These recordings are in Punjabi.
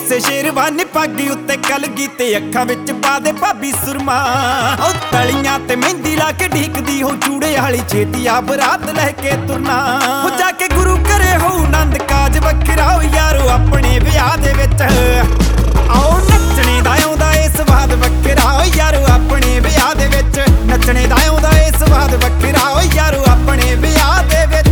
ਉਸੇ ਸ਼ੇਰਵਾਨੀ ਪੱਗ ਉੱਤੇ ਕਲਗੀ ਤੇ ਅੱਖਾਂ ਵਿੱਚ ਪਾ ਦੇ ਭਾਬੀ ਸੁਰਮਾ। ਉਹ ਤਲੀਆਂ ਤੇ ਮਹਿੰਦੀ ਲਾ ਕੇ ਢੀਕਦੀ ਹੋ ਚੂੜੇ ਵਾਲੀ ਛੇਤੀ ਆ ਬਰਾਤ ਲੈ ਕੇ ਤੁਰਨਾ। ਉਹ ਜਾ ਕੇ ਗੁਰੂ ਘਰੇ ਹੋ ਆਨੰਦ ਕਾਜ ਵੱਖਰਾ ਹੋ ਯਾਰੋ ਆਪਣੇ ਵਿਆਹ ਦੇ ਵਿੱਚ। ਆਓ ਨੱਚਣੇ ਦਾ ਆਉਂਦਾ ਏ ਸਵਾਦ ਵੱਖਰਾ ਹੋ ਯਾਰੋ ਆਪਣੇ ਵਿਆਹ ਦੇ ਵਿੱਚ। ਨੱਚਣੇ ਦਾ ਆਉਂਦਾ ਏ ਸਵਾਦ ਵੱਖਰਾ ਹੋ ਯਾਰੋ ਆਪਣੇ ਵਿਆਹ ਦੇ ਵਿੱਚ।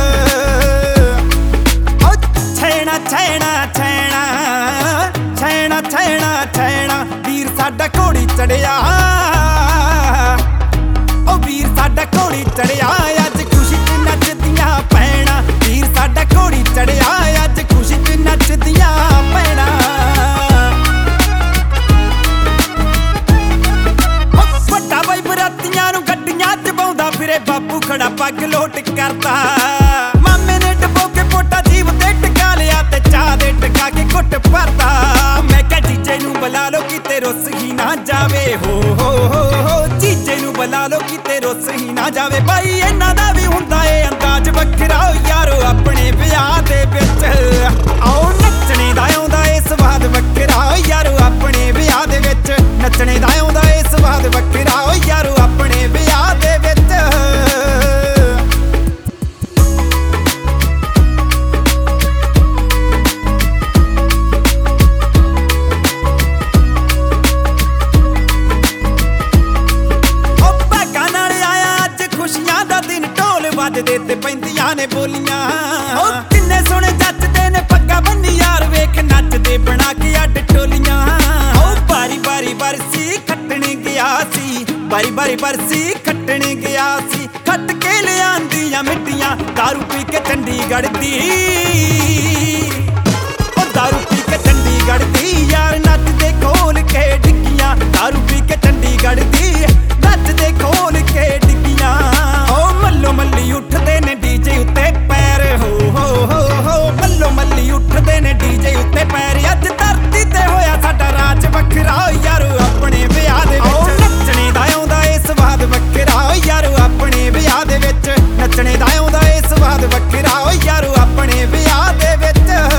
ਛੈਣਾ ਛੈਣਾ ਛੈਣਾ ਛੈਣਾ ਛੈਣਾ ਛੈਣਾ ਵੀਰ ਸਾਡਾ ਘੋੜੀ ਚੜਿਆ। ਉਹ ਵੀਰ ਸਾਡਾ ਘੋੜੀ ਚੜਿਆ ਅੱਜ ਖੁਸ਼ੀ ਚ ਨੱਚਦੀਆਂ ਭੈਣਾਂ। ਵੀਰ ਸਾਡਾ ਘੋੜੀ ਚੜਿਆ ਅੱਜ ਖੁਸ਼ੀ ਚ ਨੱਚਦੀਆਂ ਭੈਣਾਂ। ਵੱਡਾ ਬਾਈ ਬਰਾਤੀਆਂ ਨੂੰ ਗੱਡੀਆਂ ਚ ਪਾਉਂਦਾ ਫਿਰੇ ਬਾਪੂ ਖੜਾ ਪੱਗ ਲੋਟ ਕਰਦਾ। ਮਾਮੇ ਨੇ ਡਬੋ ਕੇ ਪੋਟਾ ਜੀਵ ਤੇ ਟਿਕਾ ਲਿਆ ਤੇ ਚਾਹ ਦੇ ਟਿਕਾ ਕੇ ਘੁੱਟ ਭਰਦਾ। ਮੈਂ ਕਿਹਾ ਜੀਜੇ ਨੂੰ ਬੁਲਾ ਲੋ ਕਿਤੇ ਰੁੱਸ ਹੀ ਨਾ ਜਾਵੇ। ਹੋ ਜੀਜੇ ਨੂੰ ਬੁਲਾ ਲੋ ਕਿਤੇ ਰੁੱਸ ਹੀ ਨਾ ਜਾਵੇ। ਬਾਈ ਇਹਨਾਂ ਦਾ ਵੀ ਹੁੰਦਾ ਏ ਅੰਦਾਜ਼ ਵੱਖਰਾ ਯਾਰੋ ਆਪਣੇ ਵਿਆਹ ਦੇ ਵਿੱਚ। ਆਓ ਨੱਚਣੇ ਦਾ ਆਉਂਦਾ ਏ ਸਵਾਦ ਵੱਖਰਾ ਯਾਰੋ ਆਪਣੇ ਵਿਆਹ ਦੇ ਵਿੱਚ। ਨੱਚਣੇ ਦਾ ਆਉਂਦਾ ਏ ਸਵਾਦ ਵੱਖਰਾ ਯਾਰੋ ਆਪਣੇ ਵਿਆਹ ਦੇ ਵਿੱਚ। ਵੱਜਦੇ ਤੇ ਪੈਂਦੀਆਂ ਨੇ ਬੋਲੀਆਂ। ਉਹ ਕਿੰਨੇ ਸੋਹਣੇ ਜੱਚਦੇ ਨੇ ਪੱਗਾਂ ਬੰਨੀ ਯਾਰ ਵੇਖ ਨੱਚਦੇ ਬਣਾ ਕੇ ਅੱਡ ਟੋਲੀਆਂ। ਉਹ ਬਾਰੀ ਬਾਰੀ ਬਰਸੀ ਖੱਟਣ ਗਿਆ ਸੀ। ਬਾਰੀ ਬਾਰੀ ਬਰਸੀ ਖੱਟਣ ਗਿਆ ਸੀ। ਖੱਟ ਕੇ ਲਿਆਂਦੀਆਂ ਮਿੱਟੀਆਂ ਦਾਰੂ ਪੀ ਕੇ ਚੰਡੀਗੜ੍ਹ ਦੀ। ਉਹ ਦਾਰੂ ਪੀ ਕੇ ਚੰਡੀਗੜ੍ਹ ਦੀ ਯਾਰ ਨੱਚਦੇ ਖੋਲ ਕੇ ਡਿੱਗੀਆਂ। ਦਾਰੂ ਪੀ ਕੇ ਚੰਡੀਗੜ੍ਹ ਦੀ ਨੱਚਦੇ ਖੋਲ ਕੇ ਡਿੱਗੀਆਂ। ਉਹ ਮੱਲੋ ਮੱਲੀ ਉੱਠਦੇ ਨੇ ਡੀਜੇ ਉੱਤੇ ਪੈਰ। ਹੋ ਮੱਲੋ ਮੱਲੀ ਉੱਠਦੇ ਨੇ ਡੀਜੇ ਉੱਤੇ ਪੈਰ। ਅੱਜ ਧਰਤੀ ਤੇ ਹੋਇਆ ਸਾਡਾ ਰਾਜ ਵੱਖਰਾ ਯਾਰੋ ਆਪਣੇ ਵਿਆਹ ਦੇ ਵਿੱਚ। ਨੱਚਣੇ ਦਾ ਆਉਂਦਾ ਏ ਸਵਾਦ ਵੱਖਰਾ ਯਾਰੋ ਆਪਣੇ ਵਿਆਹ ਦੇ ਵਿੱਚ। ਨੱਚਣੇ ਦਾ ਆਉਂਦਾ ਏ ਸਵਾਦ ਵੱਖਰਾ ਯਾਰੋ ਆਪਣੇ ਵਿਆਹ ਦੇ ਵਿੱਚ।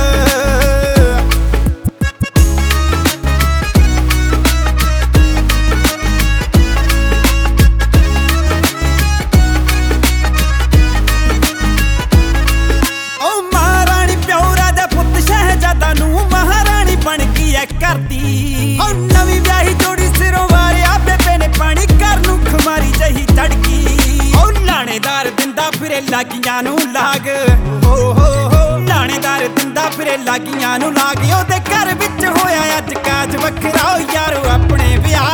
ਕਰਦੀ ਉਹ ਨਵੀਂ ਵਿਆਹੀ ਜੋੜੀ ਸਿਰੋਂ ਵਾਰਿਆ ਬੇਬੇ ਨੇ ਪਾਣੀ ਘਰ ਨੂੰ ਖਮਾਰੀ ਜਹੀ ਚੜ ਗਈ। ਉਹ ਲਾਣੇਦਾਰ ਦਿੰਦਾ ਫਿਰੇ ਲਾਗੀਆਂ ਨੂੰ ਲਾਗ। ਹੋ ਲਾਣੇਦਾਰ ਦਿੰਦਾ ਫਿਰੇ ਲਾਗੀਆਂ ਨੂੰ ਲਾਗ। ਉਹਦੇ ਘਰ ਵਿੱਚ ਹੋਇਆ ਅੱਜ ਕਾਜ ਵੱਖਰਾ ਯਾਰੋ ਆਪਣੇ ਵਿਆਹ